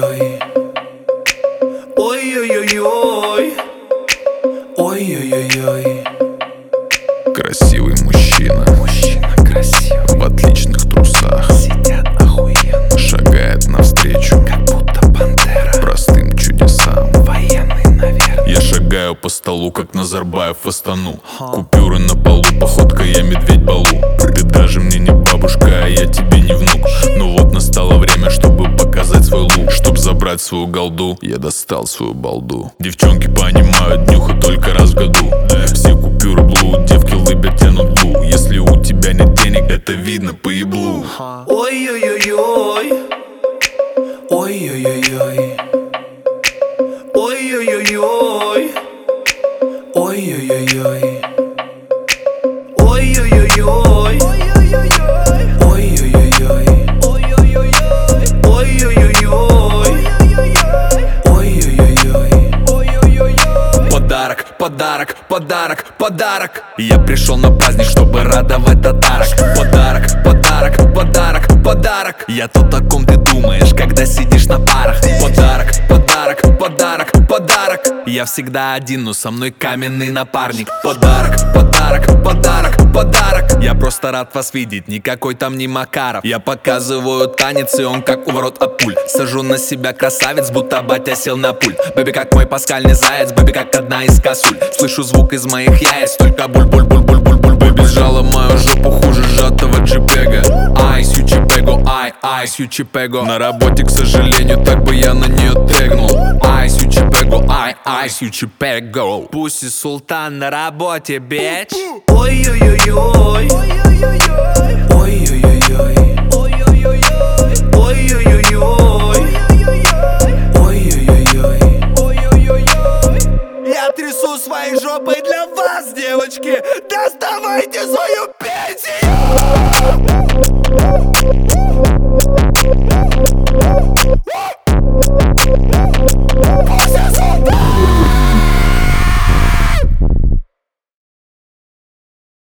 Ой-ой-ой-ой. Ой-ой-ой-ой. Ой-ой-ой-ой. Красивый мужчина, красивый, в отличных трусах, сидят охуенно, шагает навстречу как будто пантера, простым чудесам. военный, наверное. Я шагаю по столу, как Назарбаев в Астану. Купюры на полу, походка я медведь Балу. Ты даже мне не бабушка, а я тебе не внук. Ну вот настало время, чтобы показать свой лук. Чтоб забрать свою голду, я достал свою балду. Девчонки понимают, днюха только раз в году. Все купюры блуд, девки лыбят, тянут блу. Если у тебя нет денег, это видно по еблу. Ой-ой-ой-ой. Ой-ой-ой-ой. Ой-ой-ой-ой. Ой-ой-ой-ой. Ой-ой-ой-ой. Ой-ой-ой-ой. Ой-ой-ой-ой. Подарок, подарок, подарок, подарок. Я пришел на праздник, чтобы радовать татарок. Подарок, подарок, подарок, подарок. Я тот, о ком ты думаешь, когда сидишь на парах. Подарок, подарок, подарок, подарок. Я всегда один, но со мной каменный напарник. Подарок, подарок, подарок, подарок. Я просто рад вас видеть, никакой там не Макаров. Я показываю танец, и он как у ворот от пуль. Сажу на себя красавец, будто батя сел на пульт. Бэби как мой паскальный заяц, бэби как одна из косуль. Слышу звук из моих яиц, только буль-буль-буль-буль-буль-буль. Бэби сжала мою жопу хуже сжатого джипега. Ай, сючипего, ай, ай, сючипего. На работе, к сожалению, так бы я на нее тегнул. Ай, сючипего, ай, сючипего. Пусть и султан на работе, бич. Ой-ой-ой-ой. Ой-ой-ой-ой. Ой-ой-ой-ой. Ой-ой-ой-ой. Я трясу своей жопой для вас, девочки. Доставайте свою пенсию.